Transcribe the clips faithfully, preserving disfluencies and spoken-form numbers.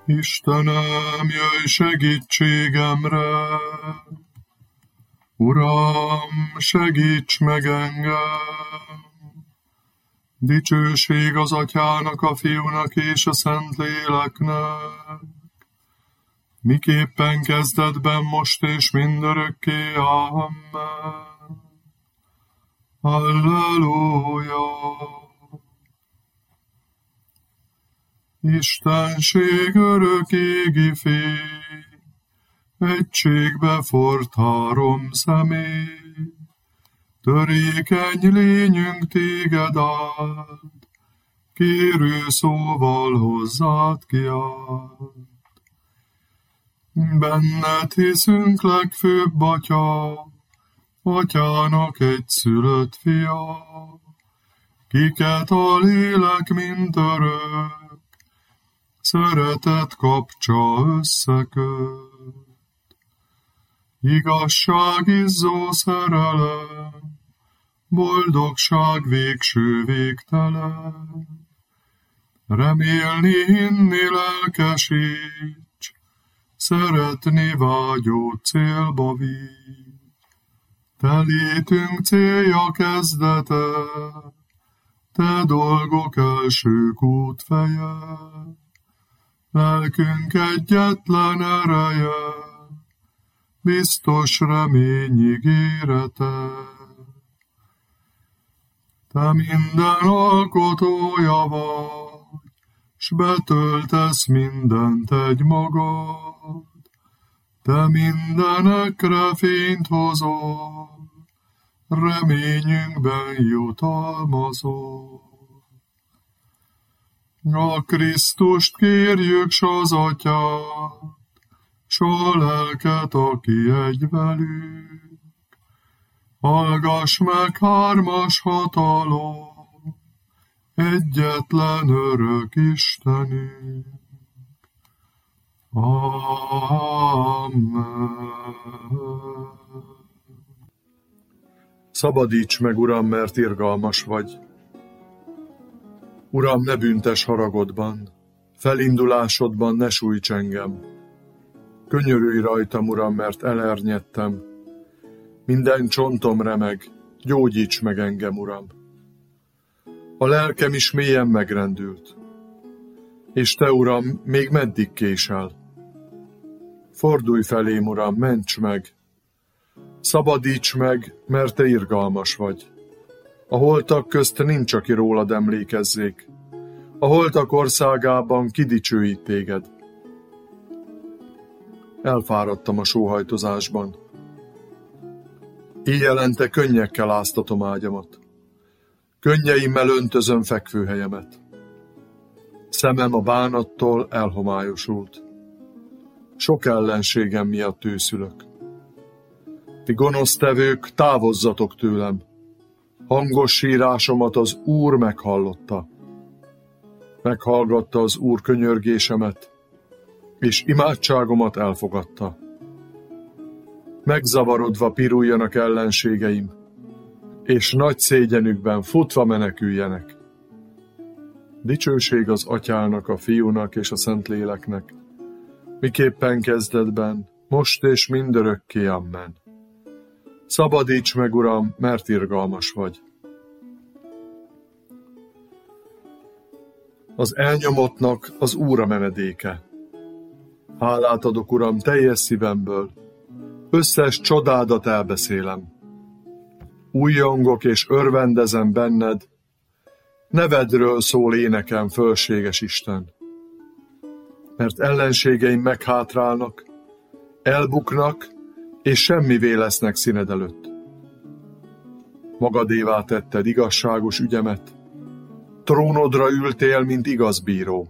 Istenem, jöjj segítségemre! Uram, segíts meg engem! Dicsőség az Atyának, a Fiúnak és a Szentléleknek, miképpen kezdetben, most és mindörökké. Amen. Halleluja! Istenség örök égi fény, egységbe forrt három személy, törékeny lényünk téged áld, kérő szóval hozzád kiált. Benned hiszünk, legfőbb Atya, Atyának egyszülött fia, kiket a lélek mint örök szeretet kapcsa összeköt. Igazság izzó szerelem, boldogság végső végtelen, remélni, hinni lelkesíts, szeretni vágyó célba vigy. Te létünk célja kezdete, te dolgok elsők útfeje, lelkünk egyetlen ereje, biztos remény ígérete. Te minden alkotója vagy, s betöltesz mindent egy magad, te mindenekre fényt hozol, reményünkben jutalmazol. A Krisztust kérjük, s az Atyát, s a lelket, aki egy velük. Hallgass meg, hármas hatalom, egyetlen örök Istenünk. Amen. Szabadíts meg, Uram, mert irgalmas vagy. Uram, ne büntes haragodban, felindulásodban ne sújts engem. Könyörülj rajtam, Uram, mert elernyedtem. Minden csontom remeg, gyógyíts meg engem, Uram. A lelkem is mélyen megrendült. És te, Uram, még meddig késel? Fordulj felém, Uram, ments meg. Szabadíts meg, mert te irgalmas vagy. A holtak közt nincs, aki rólad emlékezzék. A holtak országában kidicsőít téged. Elfáradtam a sóhajtozásban. Éjjelente könnyekkel áztatom ágyamat. Könnyeimmel öntözöm fekvőhelyemet. Szemem a bánattól elhomályosult. Sok ellenségem miatt őszülök. Ti gonosztevők, távozzatok tőlem. Hangos sírásomat az Úr meghallotta. Meghallgatta az Úr könyörgésemet, és imádságomat elfogadta. Megzavarodva piruljanak ellenségeim, és nagy szégyenükben futva meneküljenek. Dicsőség az Atyának, a Fiúnak és a Szentléleknek, miképpen kezdetben, most és mindörökké. Amen. Szabadíts meg, Uram, mert irgalmas vagy. Az elnyomottnak az Úr a menedéke. Hálát adok, Uram, teljes szívemből, összes csodádat elbeszélem. Újjongok és örvendezem benned, nevedről szól énekem, fölséges Isten. Mert ellenségeim meghátrálnak, elbuknak, és semmivé lesznek színed előtt. Magadévá tetted igazságos ügyemet, trónodra ültél, mint igaz bíró.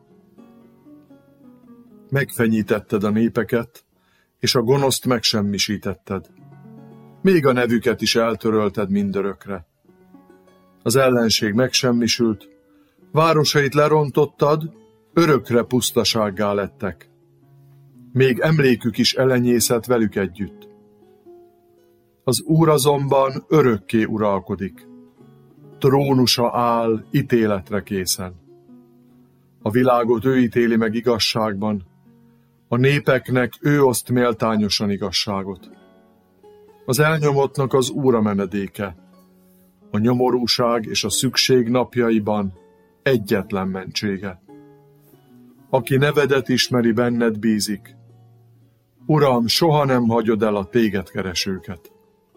Megfenyítetted a népeket, és a gonoszt megsemmisítetted. Még a nevüket is eltörölted mindörökre. Az ellenség megsemmisült, városait lerontottad, örökre pusztasággá lettek. Még emlékük is elenyészett velük együtt. Az Úr azonban örökké uralkodik. Trónusa áll ítéletre készen. A világot ő ítéli meg igazságban, A népeknek ő oszt méltányosan igazságot. Az elnyomottnak az Úr a menedéke. A nyomorúság és a szükség napjaiban egyetlen mentsége. Aki nevedet ismeri, benned bízik. Uram, soha nem hagyod el a téged keresőket.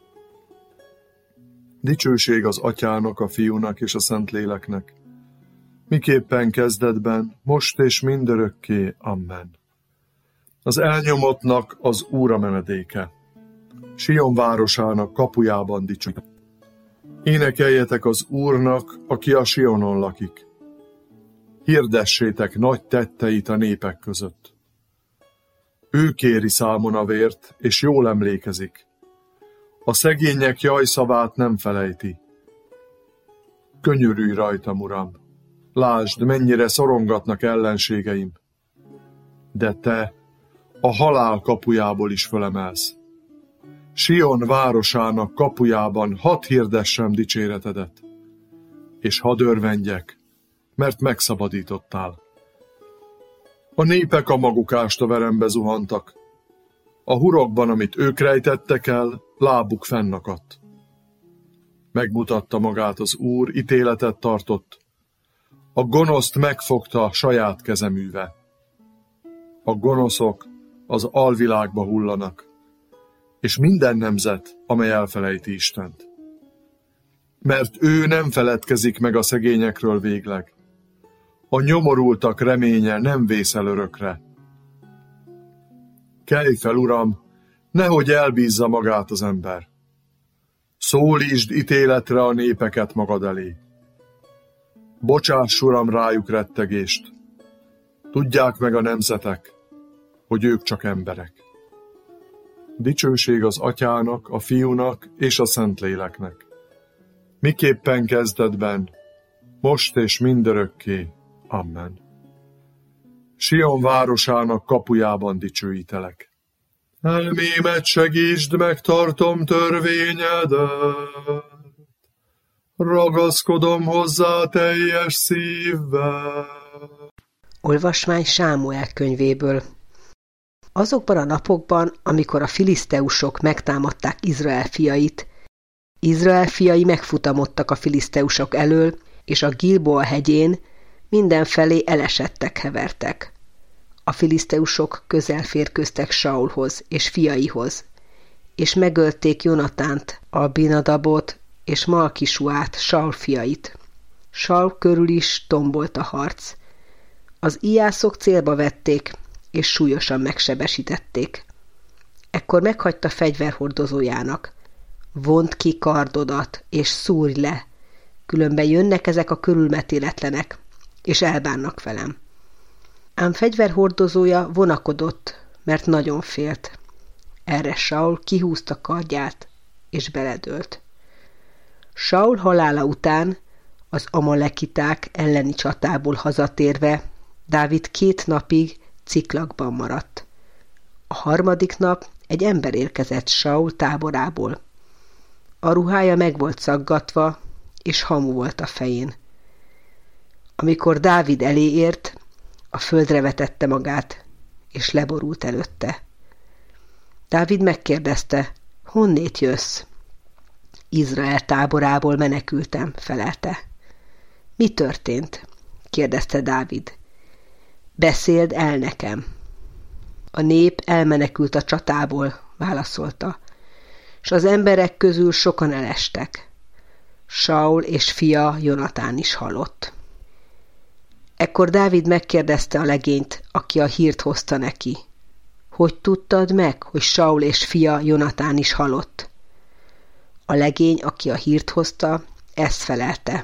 Dicsőség az Atyának, a Fiúnak és a Szentléleknek, miképpen kezdetben, most és mindörökké. Amen. Az elnyomottnak az Úr a menedéke. Sion városának kapujában dicsőít. Énekeljetek az Úrnak, aki a Sionon lakik. Hirdessétek nagy tetteit a népek között. Ő kéri számon a vért, és jól emlékezik. A szegények jajszavát nem felejti. Könyörülj rajtam, Uram! Lásd, mennyire szorongatnak ellenségeim. De te a halál kapujából is fölemelsz. Sion városának kapujában hadd hirdessem dicséretedet, és hadd örvendjek, mert megszabadítottál. A népek a maguk ástaverembe zuhantak. A hurokban, amit ők rejtettek el, lábuk fennakadt. Megmutatta magát az Úr, ítéletet tartott. A gonoszt megfogta saját kezeműve. A gonoszok az alvilágba hullanak, és minden nemzet, amely elfelejti Istent. Mert ő nem feledkezik meg a szegényekről végleg. A nyomorultak reménye nem vészel örökre. Kelj fel, Uram, nehogy elbízza magát az ember. Szólítsd ítéletre a népeket magad elé. Bocsáss, Uram, rájuk rettegést. Tudják meg a nemzetek, hogy ők csak emberek. Dicsőség az Atyának, a Fiúnak és a Szentléleknek. Miképpen kezdetben, most és mindörökké. Amen. Sion városának kapujában dicsőítelek. Elmémet segítsd, megtartom törvényedet. Ragaszkodom hozzá teljes szívvel. Olvasmány Sámuel könyvéből. Azokban a napokban, amikor a filiszteusok megtámadták Izrael fiait, Izrael fiai megfutamodtak a filiszteusok elől, és a Gilboa hegyén mindenfelé elesettek hevertek. A filiszteusok közel férkőztek Saulhoz és fiaihoz, és megölték Jonatánt, Abinadabot és Malkisuát, Saul fiait. Saul körül is tombolt a harc. Az íjászok célba vették, és súlyosan megsebesítették. Ekkor meghagyta fegyverhordozójának: vond ki kardodat, és szúrj le, különben jönnek ezek a körülmetéletlenek, és elbánnak velem. Ám fegyverhordozója vonakodott, mert nagyon félt. Erre Saul kihúzta kardját, és beledőlt. Saul halála után, az amalekiták elleni csatából hazatérve, Dávid két napig Ciklagban maradt. A harmadik nap egy ember érkezett Saul táborából. A ruhája meg volt szaggatva, és hamu volt a fején. Amikor Dávid elé ért, a földre vetette magát, és leborult előtte. Dávid megkérdezte: honnét jössz? Izrael táborából menekültem, felelte. Mi történt? kérdezte Dávid. Beszéld el nekem. A nép elmenekült a csatából, válaszolta, s az emberek közül sokan elestek. Saul és fia Jonatán is halott. Ekkor Dávid megkérdezte a legényt, aki a hírt hozta neki: hogy tudtad meg, hogy Saul és fia Jonatán is halott? A legény, aki a hírt hozta, ezt felelte: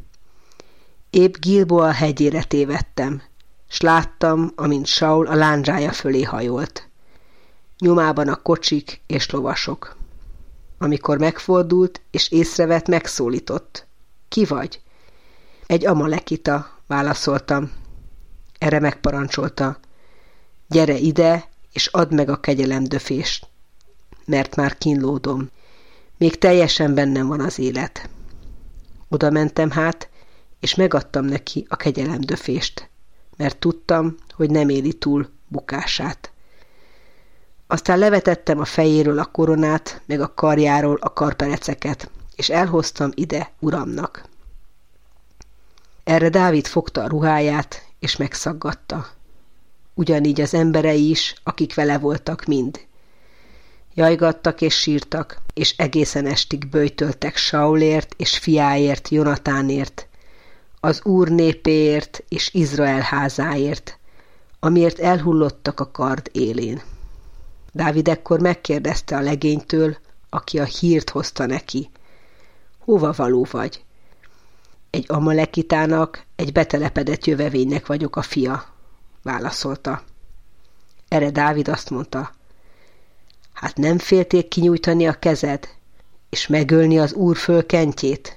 épp Gilboa hegyére tévedtem, s láttam, amint Saul a lándzsája fölé hajolt. Nyomában a kocsik és lovasok. Amikor megfordult és észrevett, megszólított: ki vagy? Egy amalekita, válaszoltam. Erre megparancsolta: gyere ide, és add meg a kegyelemdöfést, mert már kínlódom. Még teljesen bennem van az élet. Oda mentem hát, és megadtam neki a kegyelemdöfést, mert tudtam, hogy nem éli túl bukását. Aztán levetettem a fejéről a koronát, meg a karjáról a karpereceket, és elhoztam ide uramnak. Erre Dávid fogta a ruháját, és megszaggatta. Ugyanígy az emberei is, akik vele voltak mind. Jajgattak és sírtak, és egészen estig böjtöltek Saulért és fiáért, Jonatánért, az Úr népéért és Izrael házáért, amiért elhullottak a kard élén. Dávid ekkor megkérdezte a legénytől, aki a hírt hozta neki: hova való vagy? Egy amalekitának, egy betelepedett jövevénynek vagyok a fia, válaszolta. Erre Dávid azt mondta: hát nem félték kinyújtani a kezed, és megölni az Úr fölkentjét?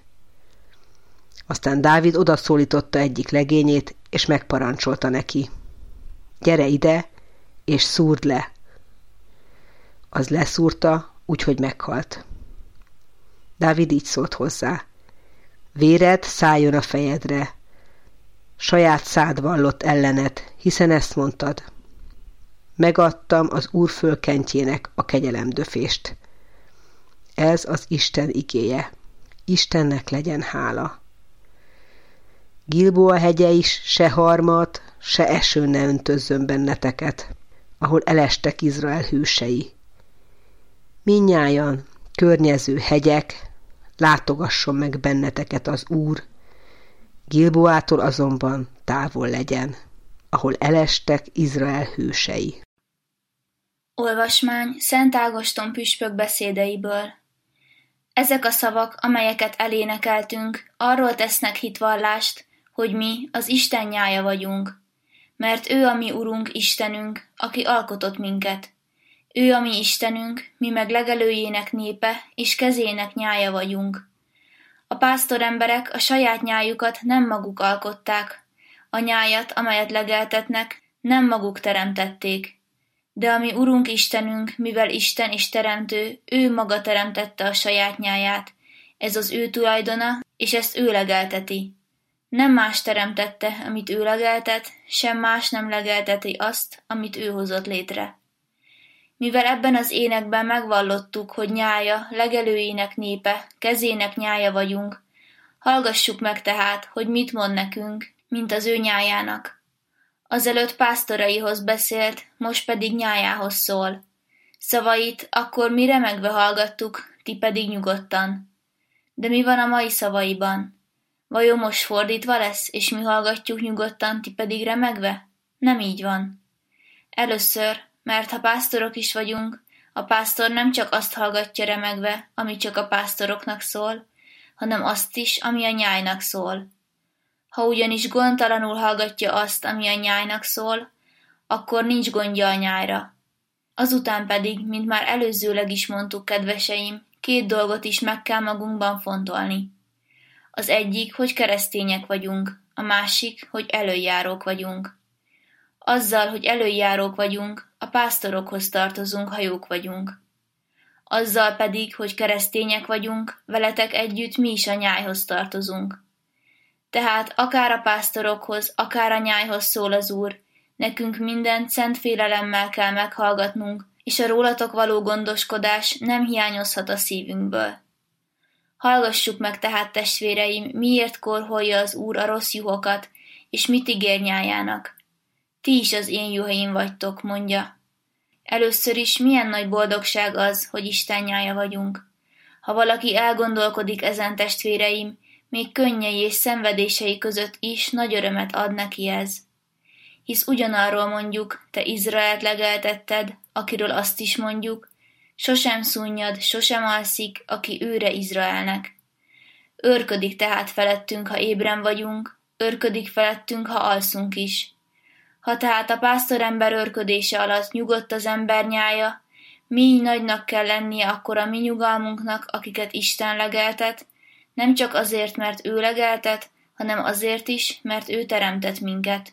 Aztán Dávid odaszólította egyik legényét, és megparancsolta neki: gyere ide, és szúrd le. Az leszúrta, úgyhogy meghalt. Dávid így szólt hozzá: véred szálljon a fejedre. Saját szád vallott ellened, hiszen ezt mondtad: megadtam az Úr fölkentjének a kegyelemdöfést. Ez az Isten igéje. Istennek legyen hála. Gilboa hegye is se harmat, se eső ne öntözzön benneteket, ahol elestek Izrael hősei. Mindnyájan, környező hegyek, látogasson meg benneteket az Úr, Gilboától azonban távol legyen, ahol elestek Izrael hősei. Olvasmány Szent Ágoston püspök beszédeiből. Ezek a szavak, amelyeket elénekeltünk, arról tesznek hitvallást, hogy mi az Isten nyája vagyunk, mert ő a mi Urunk Istenünk, aki alkotott minket. Ő a mi Istenünk, mi meg legelőjének népe, és kezének nyája vagyunk. A pásztoremberek a saját nyájukat nem maguk alkották, a nyájat, amelyet legeltetnek, nem maguk teremtették. De a mi Urunk Istenünk, mivel Isten és teremtő, ő maga teremtette a saját nyáját, ez az ő tulajdona, és ezt ő legelteti. Nem más teremtette, amit ő legeltet, sem más nem legelteti azt, amit ő hozott létre. Mivel ebben az énekben megvallottuk, hogy nyája, legelőjének népe, kezének nyája vagyunk, hallgassuk meg tehát, hogy mit mond nekünk, mint az ő nyájának. Azelőtt pásztoraihoz beszélt, most pedig nyájához szól. Szavait akkor mi remegve hallgattuk, ti pedig nyugodtan. De mi van a mai szavaiban? Vajon most fordítva lesz, és mi hallgatjuk nyugodtan, ti pedig remegve? Nem így van. Először, mert ha pásztorok is vagyunk, a pásztor nem csak azt hallgatja remegve, ami csak a pásztoroknak szól, hanem azt is, ami a nyájnak szól. Ha ugyanis gondtalanul hallgatja azt, ami a nyájnak szól, akkor nincs gondja a nyájra. Azután pedig, mint már előzőleg is mondtuk, kedveseim, két dolgot is meg kell magunkban fontolni. Az egyik, hogy keresztények vagyunk, a másik, hogy elöljárók vagyunk. Azzal, hogy elöljárók vagyunk, a pásztorokhoz tartozunk, ha jók vagyunk. Azzal pedig, hogy keresztények vagyunk, veletek együtt mi is a nyájhoz tartozunk. Tehát akár a pásztorokhoz, akár a nyájhoz szól az Úr, nekünk mindent szent félelemmel kell meghallgatnunk, és a rólatok való gondoskodás nem hiányozhat a szívünkből. Hallgassuk meg tehát, testvéreim, miért korholja az Úr a rossz juhokat, és mit ígér nyájának. Ti is az én juhaim vagytok, mondja. Először is milyen nagy boldogság az, hogy Isten nyája vagyunk. Ha valaki elgondolkodik ezen, testvéreim, még könnyei és szenvedései között is nagy örömet ad neki ez. Hisz ugyanarról mondjuk, te Izraelt legeltetted, akiről azt is mondjuk, sosem szunnyad, sosem alszik, aki őre Izraelnek. Őrködik tehát felettünk, ha ébren vagyunk, őrködik felettünk, ha alszunk is. Ha tehát a pásztorember őrködése alatt nyugodt az ember nyája, mi nagynak kell lennie akkor a mi nyugalmunknak, akiket Isten legeltet, nem csak azért, mert ő legeltet, hanem azért is, mert ő teremtett minket.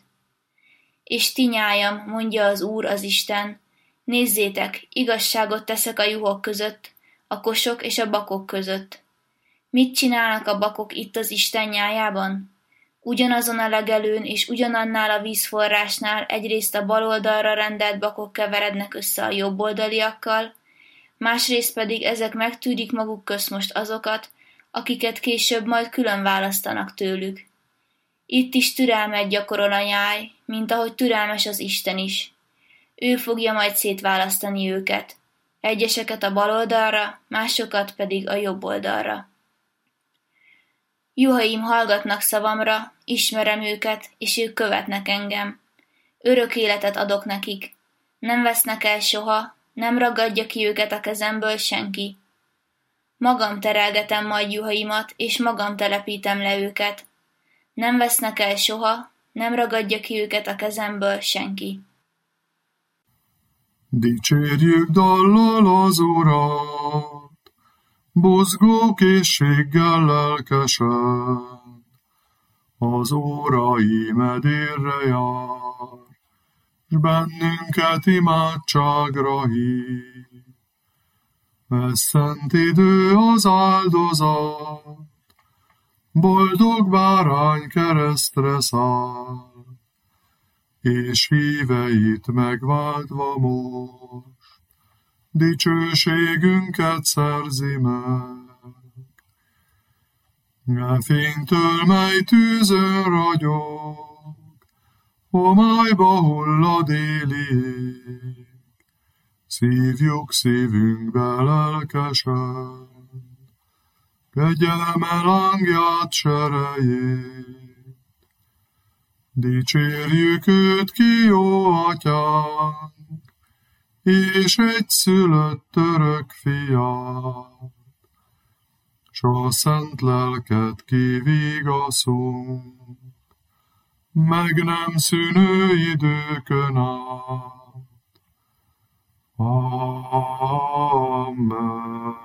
És ti nyájam, mondja az Úr az Isten, nézzétek, igazságot teszek a juhok között, a kosok és a bakok között. Mit csinálnak a bakok itt az Isten nyájában? Ugyanazon a legelőn és ugyanannál a vízforrásnál egyrészt a bal oldalra rendelt bakok keverednek össze a jobboldaliakkal, másrészt pedig ezek megtűrik maguk közt most azokat, akiket később majd külön választanak tőlük. Itt is türelmet gyakorol a nyáj, mint ahogy türelmes az Isten is. Ő fogja majd szétválasztani őket, egyeseket a bal oldalra, másokat pedig a jobb oldalra. Juhaim hallgatnak szavamra, ismerem őket, és ők követnek engem. Örök életet adok nekik. Nem vesznek el soha, nem ragadja ki őket a kezemből senki. Magam terelgetem majd juhaimat, és magam telepítem le őket. Nem vesznek el soha, nem ragadja ki őket a kezemből senki. Dicsérjük dallal az Urat, buzgó készséggel lelkesen, az órai medérre jár, s bennünket imádságra hív. Ez szent idő az áldozat, boldog bárány keresztre száll, és híveit megváltva most, dicsőségünket szerzi meg. E fénytől, mely tűzön ragyog, homályba hullad éli ég, szívjuk szívünkbe lelkesen, kegyelme lángját serejét. Dicsérjük őt ki, jó atyánk, és egy szülött örök fiát, s a szent lelket kivigaszunk, meg nem szűnő időkön át. Amen.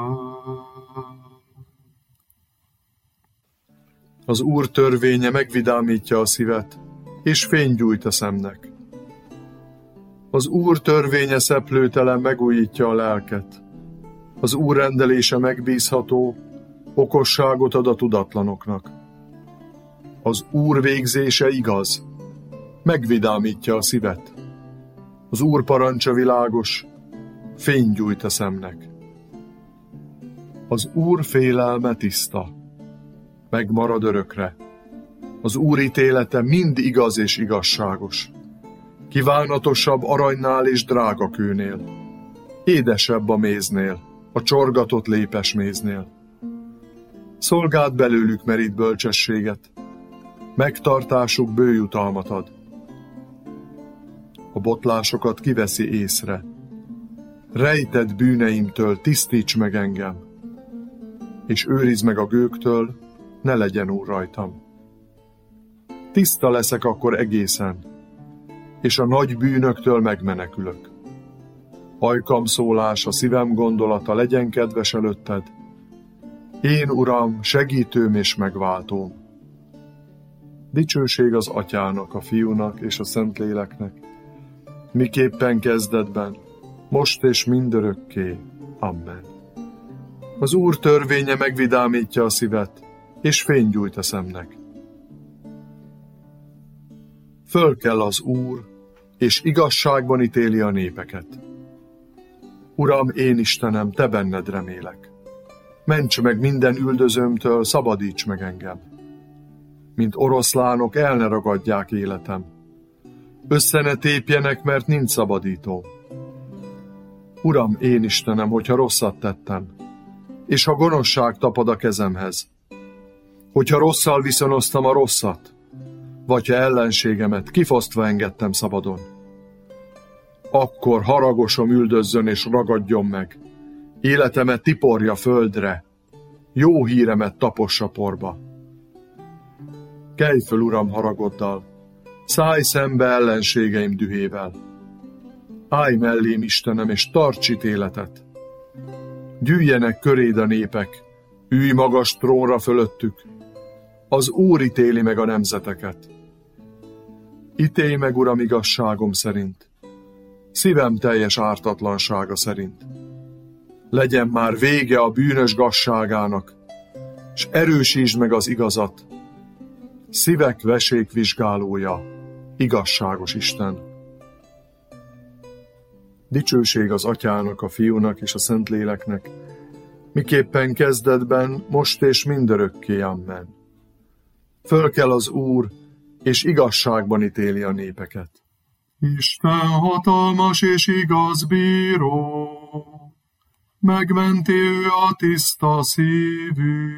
Az Úr törvénye megvidámítja a szívet, és fény gyújt a szemnek. Az Úr törvénye szeplőtelen megújítja a lelket. Az Úr rendelése megbízható, okosságot ad a tudatlanoknak. Az Úr végzése igaz, megvidámítja a szívet. Az Úr parancsa világos, fény gyújt a szemnek. Az Úr félelme tiszta, megmarad örökre. Az Úr ítélete mind igaz és igazságos. Kívánatosabb aranynál és drágakőnél. Édesebb a méznél, a csorgatott lépes méznél. Szolgáld belőlük merít bölcsességet, megtartásuk bőjutalmat ad. A botlásokat kiveszi észre. Rejtett bűneimtől tisztíts meg engem, és őrizd meg a gőktől, ne legyen úr rajtam. Tiszta leszek akkor egészen, és a nagy bűnöktől megmenekülök. Ajkam szólás, a szívem gondolata legyen kedves előtted. Én, Uram, segítőm és megváltóm. Dicsőség az Atyának, a Fiúnak és a Szentléleknek, miképpen kezdetben, most és mindörökké. Amen. Az Úr törvénye megvidámítja a szívet, és fény gyújt a szemnek. Fölkel az Úr, és igazságban ítéli a népeket. Uram, én Istenem, te benned remélek. Ments meg minden üldözőmtől, szabadíts meg engem. Mint oroszlánok el ne ragadják életem. Össze ne tépjenek, mert nincs szabadító. Uram, én Istenem, hogyha rosszat tettem, és ha gonoszság tapad a kezemhez, hogyha rosszal viszonoztam a rosszat, vagy ha ellenségemet kifosztva engedtem szabadon, akkor haragosom üldözzön és ragadjon meg, életemet tiporja földre, jó híremet tapossa porba. Kelj föl, Uram, haragoddal, szállj szembe ellenségeim dühével. Állj mellém, Istenem, és tarts ítéletet. Gyűjjenek köréd a népek, ülj magas trónra fölöttük. Az Úr ítéli meg a nemzeteket. Ítélj meg, Uram, igazságom szerint, szívem teljes ártatlansága szerint. Legyen már vége a bűnös gazságának, s erősítsd meg az igazat. szívek vesékvizsgálója, igazságos Isten. Dicsőség az Atyának, a Fiúnak és a Szentléleknek, miképpen kezdetben, most és mindörökké, amen. Fölkel az Úr, és igazságban ítéli a népeket. Isten hatalmas és igaz bíró, megmenti ő a tiszta szívű.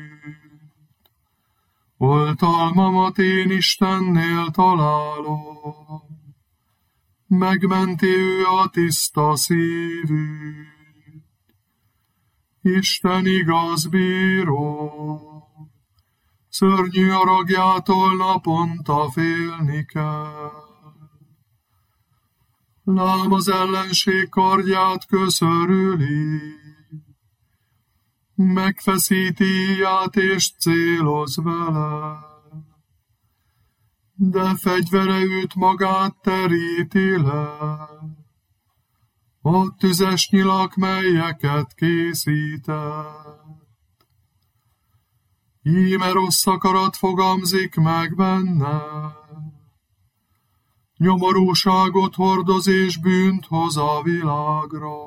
Oltalmamat én Istennél találom, megmenti ő a tiszta szívű. Isten igaz bíró, szörnyű haragjától naponta félni kell. Lám az ellenség kardját köszörüli, megfeszíti íját és céloz vele, de fegyvere őt magát teríti le, a tüzes nyilak, melyeket készített. Íme rossz akarat fogamzik meg benne, nyomorúságot hordoz és bűnt hoz a világra.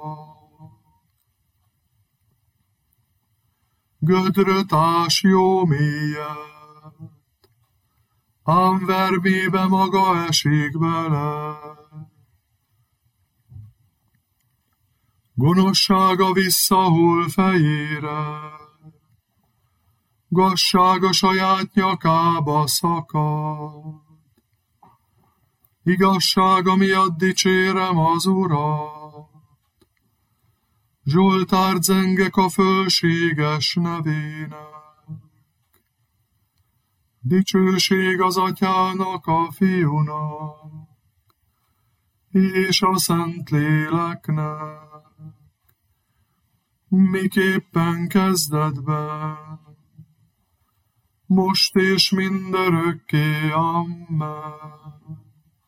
Gödröt ás jó mélyet, ám vermébe maga esik bele. Gonoszsága visszahull fejére, gazsága saját nyakába szakad. Igazsága miatt dicsérem az Urat, Zsoltárt zengek a fölséges nevének. Dicsőség az Atyának, a Fiúnak, és a Szentléleknek, miképpen kezdetben, most és mindörökké, amen.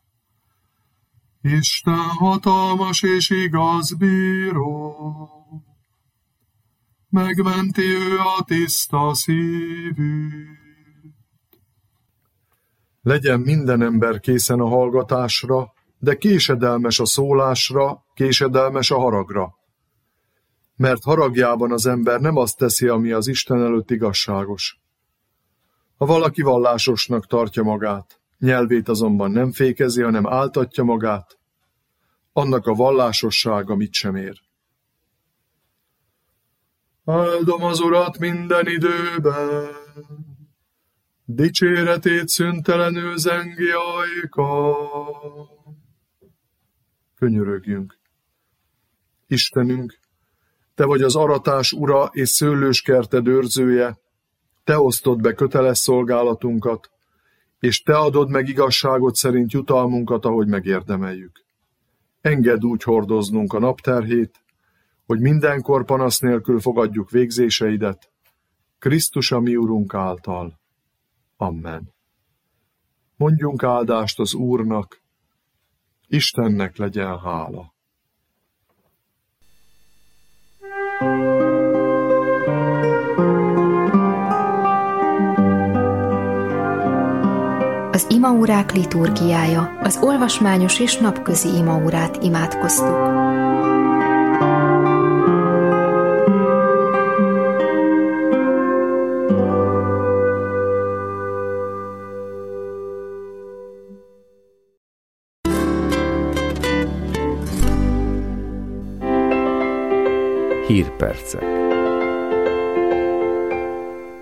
Isten hatalmas és igaz bíró, megmenti ő a tiszta szívű. Legyen minden ember készen a hallgatásra, de késedelmes a szólásra, késedelmes a haragra. Mert haragjában az ember nem azt teszi, ami az Isten előtt igazságos. Ha valaki vallásosnak tartja magát, nyelvét azonban nem fékezi, hanem áltatja magát, annak a vallásossága mit sem ér. Áldom az Urat minden időben, dicséretét szüntelenül zengi ajka. Könyörögjünk. Istenünk, Te vagy az aratás ura és szőlőskerted őrzője, Te osztod be köteles szolgálatunkat, és Te adod meg igazságot szerint jutalmunkat, ahogy megérdemeljük. Engedd úgy hordoznunk a napterhét, hogy mindenkor panasz nélkül fogadjuk végzéseidet, Krisztus a mi Urunk által. Amen. Mondjunk áldást az Úrnak, Istennek legyen hála. Az imaórák liturgiája, az olvasmányos és napközi imaórát imádkoztuk. Hírpercek.